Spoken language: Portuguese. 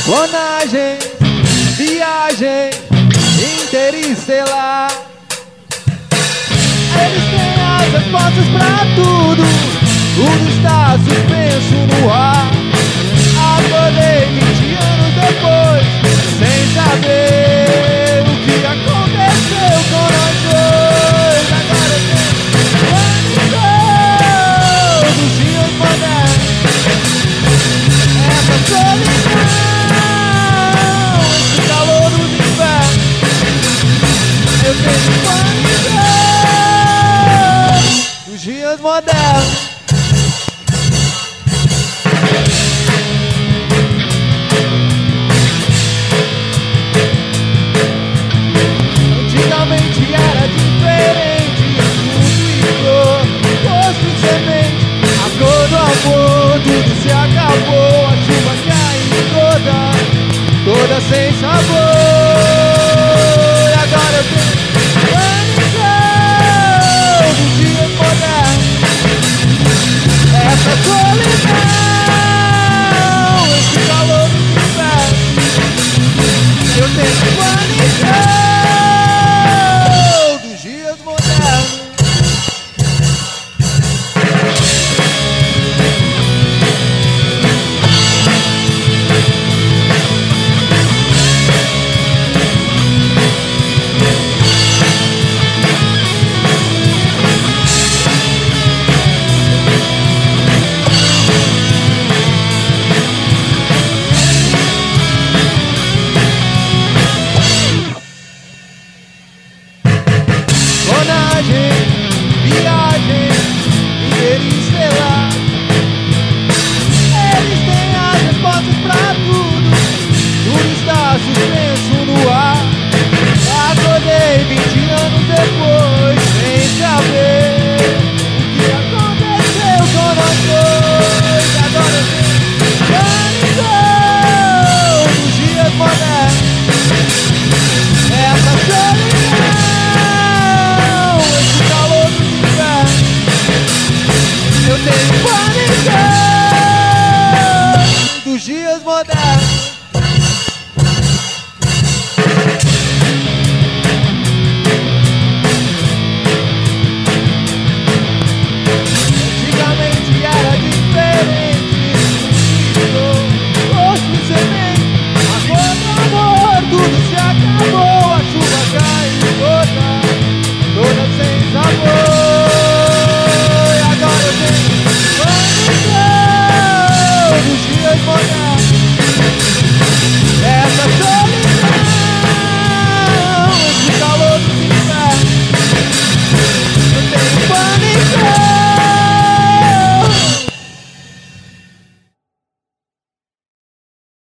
Clonagem, viagem interestelar. Eles têm as respostas pra tudo. Tudo está suspenso no ar. Acordei 20 anos depois, sem saber o que aconteceu com nós dois. Agora eu tenho dos dias modernos. Essa solidão, esse calor dos invernos. Eu tenho pânico dos dias modernos. Antigamente era diferente, tudo e cor, gosto e semente, a cor do amor, tudo se acabou, a chuva cai toda sem sabor. E agora eu tenho pânico dos dias modernos. Essa solidão, esse calor do inferno. Eu tenho pânico dos dias modernos. Clonagem, viagem interestelar. Eles têm as respostas pra tudo. Tudo está suspenso no ar. Acordei 20 anos depois, sem saber o que aconteceu com nós dois. Agora eu tenho pânico dos dias modernos. Essa solidão, esse calor dos invernos. Eu tenho pânico dos dias modernos.